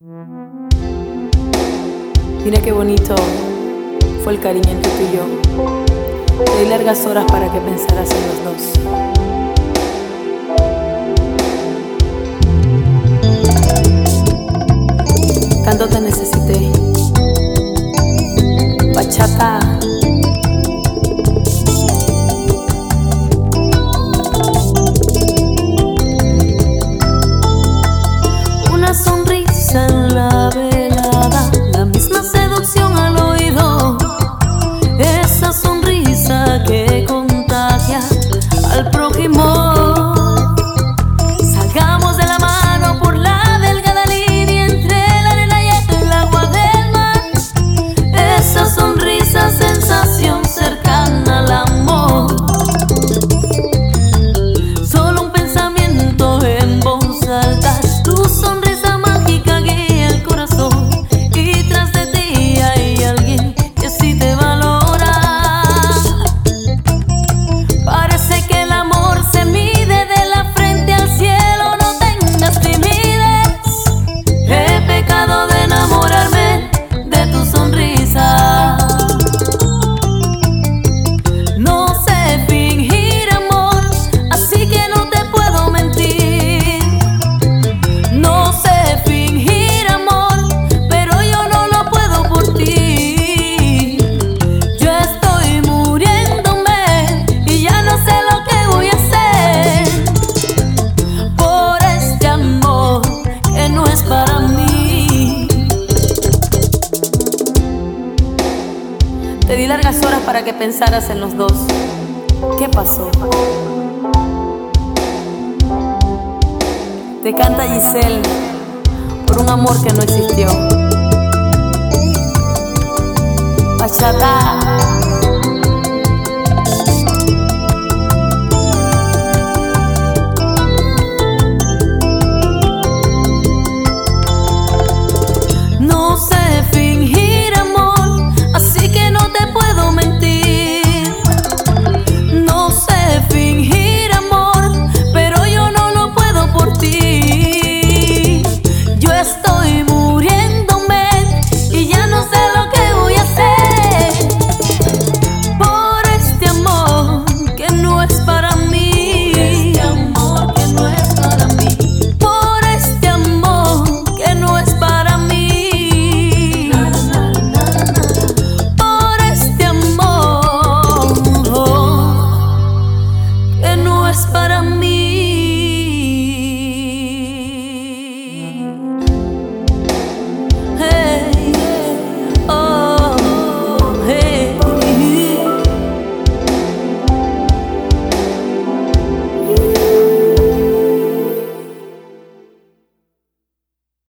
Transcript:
Mira qué bonito fue el cariño entre tú y yo. Te di largas horas para que pensaras en los dos. Tanto te necesité. Bachata. Una sonrisa en la velada, la misma seducción al oído, esa sonrisa que contagia al prójimo. Salgamos de la mano por la delgada línea entre la arena y el agua del mar. Esa sonrisa, sensación cercana al amor. Solo un pensamiento en voz alta, tu sonrisa mágica guía el corazón. Y tras de ti hay alguien que sí te valora. Parece que el amor se mide de la frente al cielo. No tengas timidez. He pecado de enamorarme de tu sonrisa. No sé fingir amor, así que no te puedo mentir. No sé fingir amor, pero yo no lo puedo por ti. Yo estoy muriéndome y ya no sé lo que voy a hacer por este amor que no es para mí. Te di largas horas para que pensaras en los dos. ¿Qué pasó? Te canta Giselle por un amor que no existió. Bachata.